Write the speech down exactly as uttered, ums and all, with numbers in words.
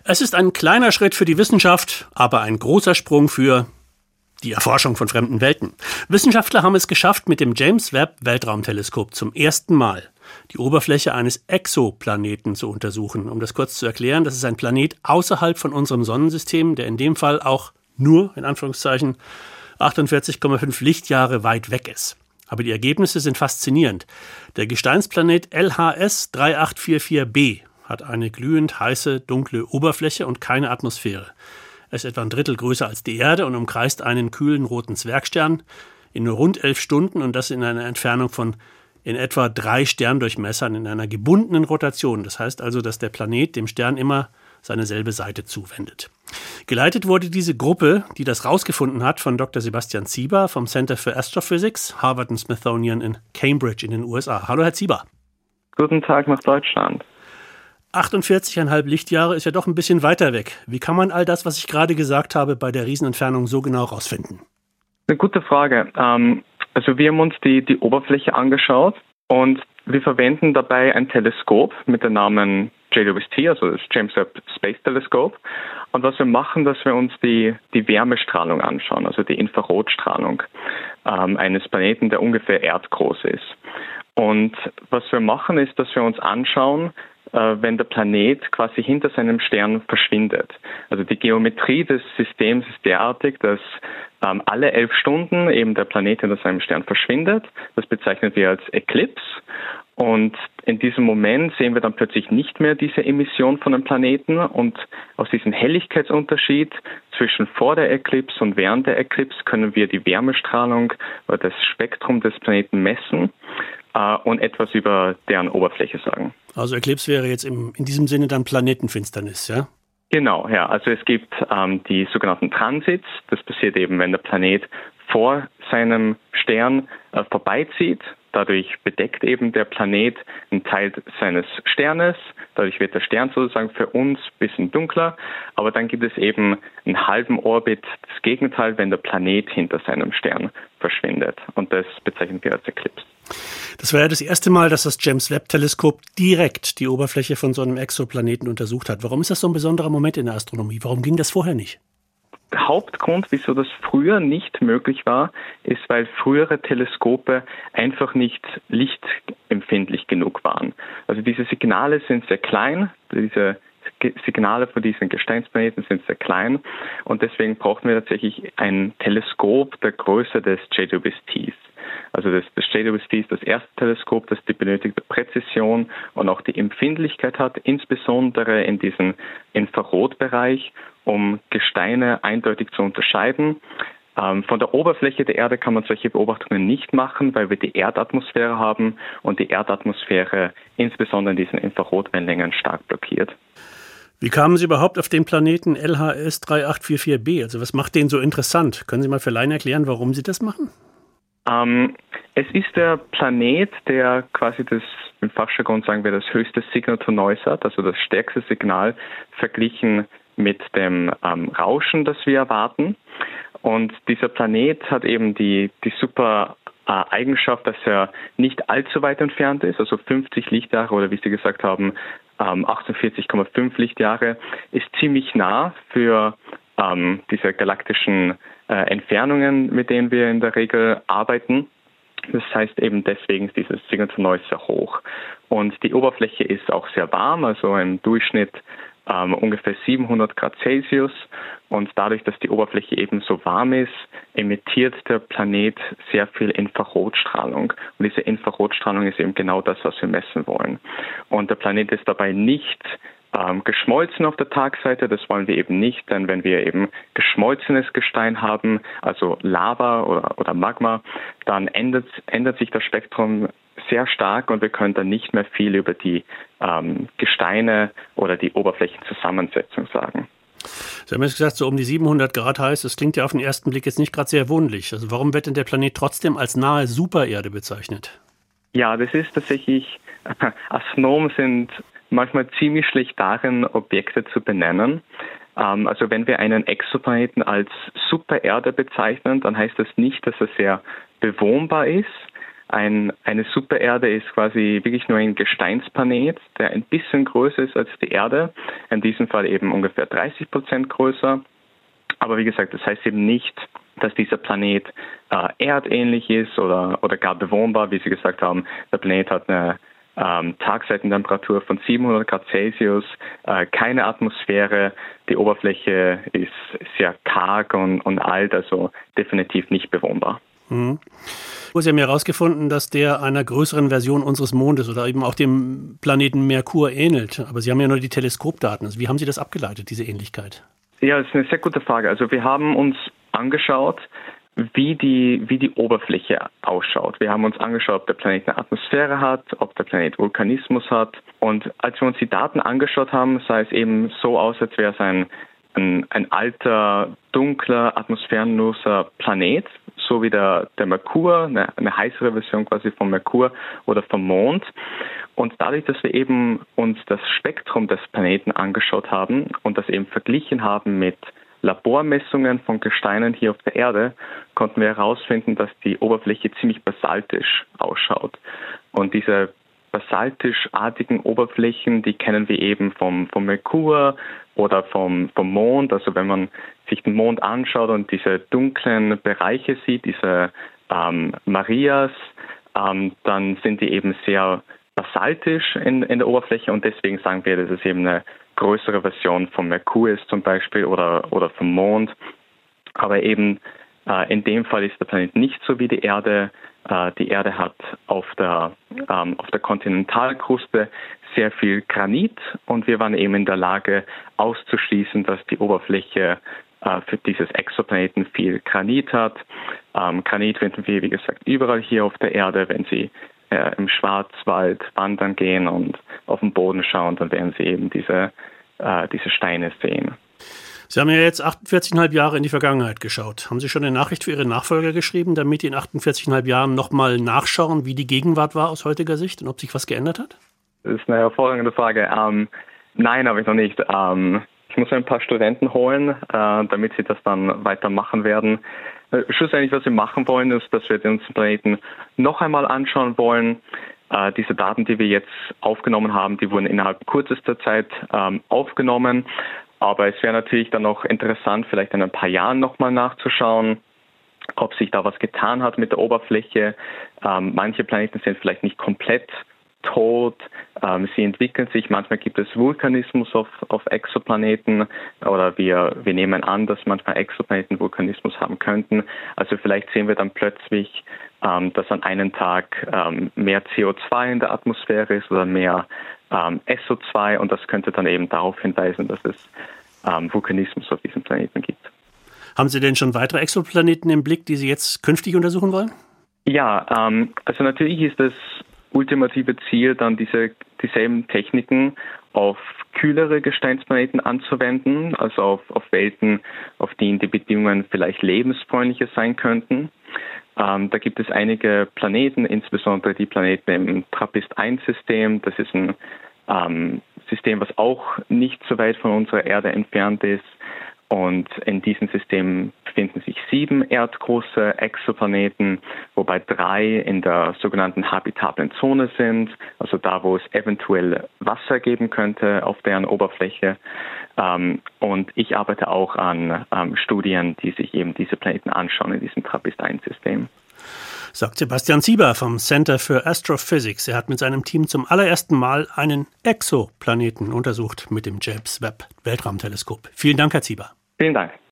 Es ist ein kleiner Schritt für die Wissenschaft, aber ein großer Sprung für die Erforschung von fremden Welten. Wissenschaftler haben es geschafft, mit dem James Webb Weltraumteleskop zum ersten Mal die Oberfläche eines Exoplaneten zu untersuchen. Um das kurz zu erklären, das ist ein Planet außerhalb von unserem Sonnensystem, der in dem Fall auch nur, in Anführungszeichen, achtundvierzig Komma fünf Lichtjahre weit weg ist. Aber die Ergebnisse sind faszinierend. Der Gesteinsplanet L H S drei acht vier vier b hat eine glühend heiße, dunkle Oberfläche und keine Atmosphäre. Er ist etwa ein Drittel größer als die Erde und umkreist einen kühlen roten Zwergstern in nur rund elf Stunden und das in einer Entfernung von in etwa drei Sterndurchmessern in einer gebundenen Rotation. Das heißt also, dass der Planet dem Stern immer seine selbe Seite zuwendet. Geleitet wurde diese Gruppe, die das rausgefunden hat, von Doktor Sebastian Zieber vom Center for Astrophysics, Harvard und Smithsonian in Cambridge in den U S A. Hallo, Herr Zieber. Guten Tag nach Deutschland. achtundvierzig Komma fünf Lichtjahre ist ja doch ein bisschen weiter weg. Wie kann man all das, was ich gerade gesagt habe, bei der Riesenentfernung so genau rausfinden? Eine gute Frage. Ähm, also wir haben uns die, die Oberfläche angeschaut und wir verwenden dabei ein Teleskop mit dem Namen J W S T, also das James Webb Space Telescope. Und was wir machen, dass wir uns die, die Wärmestrahlung anschauen, also die Infrarotstrahlung ähm, eines Planeten, der ungefähr erdgroß ist. Und was wir machen, ist, dass wir uns anschauen, äh, wenn der Planet quasi hinter seinem Stern verschwindet. Also die Geometrie des Systems ist derartig, dass ähm, alle elf Stunden eben der Planet hinter seinem Stern verschwindet. Das bezeichnen wir als Eclipse. Und in diesem Moment sehen wir dann plötzlich nicht mehr diese Emission von dem Planeten und aus diesem Helligkeitsunterschied zwischen vor der Eclipse und während der Eclipse können wir die Wärmestrahlung oder das Spektrum des Planeten messen äh, und etwas über deren Oberfläche sagen. Also Eclipse wäre jetzt im, in diesem Sinne dann Planetenfinsternis, ja? Genau, ja. Also es gibt ähm, die sogenannten Transits. Das passiert eben, wenn der Planet vor seinem Stern äh, vorbeizieht. Dadurch bedeckt eben der Planet einen Teil seines Sternes. Dadurch wird der Stern sozusagen für uns ein bisschen dunkler. Aber dann gibt es eben einen halben Orbit, das Gegenteil, wenn der Planet hinter seinem Stern verschwindet. Und das bezeichnen wir als Eclipse. Das war ja das erste Mal, dass das James Webb-Teleskop direkt die Oberfläche von so einem Exoplaneten untersucht hat. Warum ist das so ein besonderer Moment in der Astronomie? Warum ging das vorher nicht? Der Hauptgrund, wieso das früher nicht möglich war, ist, weil frühere Teleskope einfach nicht lichtempfindlich genug waren. Also diese Signale sind sehr klein, diese Signale von diesen Gesteinsplaneten sind sehr klein und deswegen brauchten wir tatsächlich ein Teleskop der Größe des J W S Ts. Also das, das J W S T ist das erste Teleskop, das die benötigte Präzision und auch die Empfindlichkeit hat, insbesondere in diesem Infrarotbereich, um Gesteine eindeutig zu unterscheiden. Ähm, von der Oberfläche der Erde kann man solche Beobachtungen nicht machen, weil wir die Erdatmosphäre haben und die Erdatmosphäre insbesondere in diesen Infrarotwellenlängen stark blockiert. Wie kamen Sie überhaupt auf den Planeten L H S drei acht vier vier b? Also was macht den so interessant? Können Sie mal für Laien erklären, warum Sie das machen? Ähm, es ist der Planet, der quasi das, im Fachjargon sagen wir, das höchste Signal to Noise hat, also das stärkste Signal verglichen mit dem ähm, Rauschen, das wir erwarten. Und dieser Planet hat eben die, die super äh, Eigenschaft, dass er nicht allzu weit entfernt ist, also fünfzig Lichtjahre oder wie Sie gesagt haben, ähm, achtundvierzig Komma fünf Lichtjahre, ist ziemlich nah für ähm, diese galaktischen äh, Entfernungen, mit denen wir in der Regel arbeiten. Das heißt eben deswegen ist dieses Signal to Noise sehr hoch. Und die Oberfläche ist auch sehr warm, also im Durchschnitt ähm, ungefähr siebenhundert Grad Celsius. Und dadurch, dass die Oberfläche eben so warm ist, emittiert der Planet sehr viel Infrarotstrahlung. Und diese Infrarotstrahlung ist eben genau das, was wir messen wollen. Und der Planet ist dabei nicht ähm, geschmolzen auf der Tagseite. Das wollen wir eben nicht, denn wenn wir eben geschmolzenes Gestein haben, also Lava oder, oder Magma, dann ändert, ändert sich das Spektrum sehr stark und wir können dann nicht mehr viel über die ähm, Gesteine oder die Oberflächenzusammensetzung sagen. Sie haben jetzt gesagt, so um die siebenhundert Grad heiß. Das klingt ja auf den ersten Blick jetzt nicht gerade sehr wohnlich. Also warum wird denn der Planet trotzdem als nahe Supererde bezeichnet? Ja, das ist tatsächlich, äh, Astronomen sind manchmal ziemlich schlecht darin, Objekte zu benennen. Ähm, also wenn wir einen Exoplaneten als Supererde bezeichnen, dann heißt das nicht, dass er sehr bewohnbar ist. Ein, eine Supererde ist quasi wirklich nur ein Gesteinsplanet, der ein bisschen größer ist als die Erde. In diesem Fall eben ungefähr dreißig Prozent größer. Aber wie gesagt, das heißt eben nicht, dass dieser Planet äh, erdähnlich ist oder, oder gar bewohnbar. Wie Sie gesagt haben, der Planet hat eine ähm, Tagseitentemperatur von siebenhundert Grad Celsius, äh, keine Atmosphäre, die Oberfläche ist sehr karg und, und alt, also definitiv nicht bewohnbar. Mhm. Sie haben ja herausgefunden, dass der einer größeren Version unseres Mondes oder eben auch dem Planeten Merkur ähnelt. Aber Sie haben ja nur die Teleskopdaten. Also wie haben Sie das abgeleitet, diese Ähnlichkeit? Ja, das ist eine sehr gute Frage. Also wir haben uns angeschaut, wie die, wie die Oberfläche ausschaut. Wir haben uns angeschaut, ob der Planet eine Atmosphäre hat, ob der Planet Vulkanismus hat. Und als wir uns die Daten angeschaut haben, sah es eben so aus, als wäre es ein, ein, ein alter, dunkler, atmosphärenloser Planet, so wie der, der Merkur, eine, eine heißere Version quasi vom Merkur oder vom Mond. Und dadurch, dass wir eben uns das Spektrum des Planeten angeschaut haben und das eben verglichen haben mit Labormessungen von Gesteinen hier auf der Erde, konnten wir herausfinden, dass die Oberfläche ziemlich basaltisch ausschaut. Und diese basaltischartigen Oberflächen, die kennen wir eben vom, vom Merkur oder vom, vom Mond. Also wenn man sich den Mond anschaut und diese dunklen Bereiche sieht, diese ähm, Marias, ähm, dann sind die eben sehr basaltisch in, in der Oberfläche und deswegen sagen wir, dass es eben eine größere Version vom Merkur ist zum Beispiel oder, oder vom Mond. Aber eben äh, in dem Fall ist der Planet nicht so wie die Erde. Äh, die Erde hat auf der, ähm, auf der Kontinentalkruste sehr viel Granit und wir waren eben in der Lage auszuschließen, dass die Oberfläche äh, für dieses Exoplaneten viel Granit hat. Ähm, Granit finden wir, wie gesagt, überall hier auf der Erde. Wenn Sie äh, im Schwarzwald wandern gehen und auf den Boden schauen, dann werden Sie eben diese, äh, diese Steine sehen. Sie haben ja jetzt achtundvierzig Komma fünf Jahre in die Vergangenheit geschaut. Haben Sie schon eine Nachricht für Ihre Nachfolger geschrieben, damit die in achtundvierzig Komma fünf Jahren nochmal nachschauen, wie die Gegenwart war aus heutiger Sicht und ob sich was geändert hat? Das ist eine hervorragende Frage. Ähm, nein, habe ich noch nicht. Ähm, ich muss ein paar Studenten holen, äh, damit sie das dann weitermachen werden. Äh, schlussendlich, was wir machen wollen, ist, dass wir uns den Planeten noch einmal anschauen wollen. Äh, diese Daten, die wir jetzt aufgenommen haben, die wurden innerhalb kürzester Zeit ähm, aufgenommen. Aber es wäre natürlich dann noch interessant, vielleicht in ein paar Jahren nochmal nachzuschauen, ob sich da was getan hat mit der Oberfläche. Ähm, manche Planeten sind vielleicht nicht komplett tot, ähm, sie entwickeln sich. Manchmal gibt es Vulkanismus auf, auf Exoplaneten oder wir, wir nehmen an, dass manchmal Exoplaneten Vulkanismus haben könnten. Also vielleicht sehen wir dann plötzlich, ähm, dass an einem Tag ähm, mehr C O zwei in der Atmosphäre ist oder mehr ähm, S O zwei und das könnte dann eben darauf hinweisen, dass es ähm, Vulkanismus auf diesem Planeten gibt. Haben Sie denn schon weitere Exoplaneten im Blick, die Sie jetzt künftig untersuchen wollen? Ja, ähm, also natürlich ist das ultimative Ziel, dann diese dieselben Techniken auf kühlere Gesteinsplaneten anzuwenden, also auf, auf Welten, auf denen die Bedingungen vielleicht lebensfreundlicher sein könnten. Ähm, da gibt es einige Planeten, insbesondere die Planeten im Trappist eins System. Das ist ein ähm, System, was auch nicht so weit von unserer Erde entfernt ist. Und in diesem System befinden sich sieben erdgroße Exoplaneten, wobei drei in der sogenannten habitablen Zone sind, also da, wo es eventuell Wasser geben könnte auf deren Oberfläche. Und ich arbeite auch an Studien, die sich eben diese Planeten anschauen in diesem Trappist eins System. Sagt Sebastian Zieber vom Center for Astrophysics. Er hat mit seinem Team zum allerersten Mal einen Exoplaneten untersucht mit dem James Webb Weltraumteleskop. Vielen Dank, Herr Zieber. Vielen Dank.